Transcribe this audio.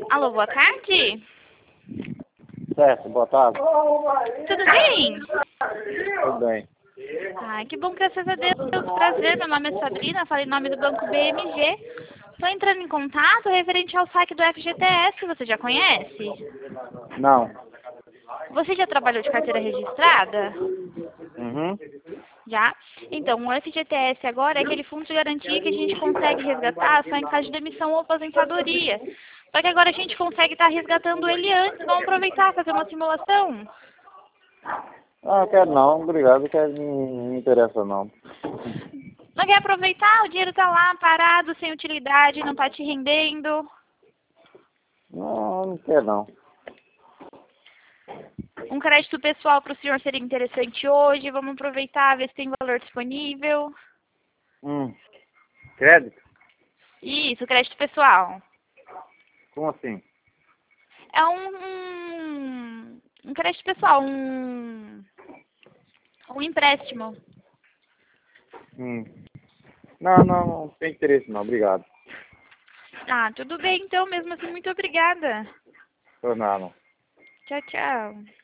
Alô, boa tarde. Certo, boa tarde. Tudo bem? Tudo bem. Ai, que bom, graças a Deus. Prazer, meu nome é Sabrina, falo em nome do Banco BMG. Estou entrando em contato referente ao saque do FGTS, você já conhece? Não. Você já trabalhou de carteira registrada? Uhum. Já? Então, o FGTS agora é aquele fundo de garantia que a gente consegue resgatar só em caso de demissão ou aposentadoria. Só que agora a gente consegue estar resgatando ele antes. Vamos aproveitar, fazer uma simulação? Ah, quero não, obrigado, quero, não me interessa não. Não quer aproveitar? O dinheiro está lá, parado, sem utilidade, não está te rendendo. Não, não quero não. Um crédito pessoal para o senhor seria interessante hoje. Vamos aproveitar, ver se tem valor disponível. Crédito? Isso, crédito pessoal. Como assim? É um crédito pessoal, um empréstimo. Não tem interesse não, obrigado. Ah, tudo bem então, mesmo assim, muito obrigada. Por nada. Tchau, tchau.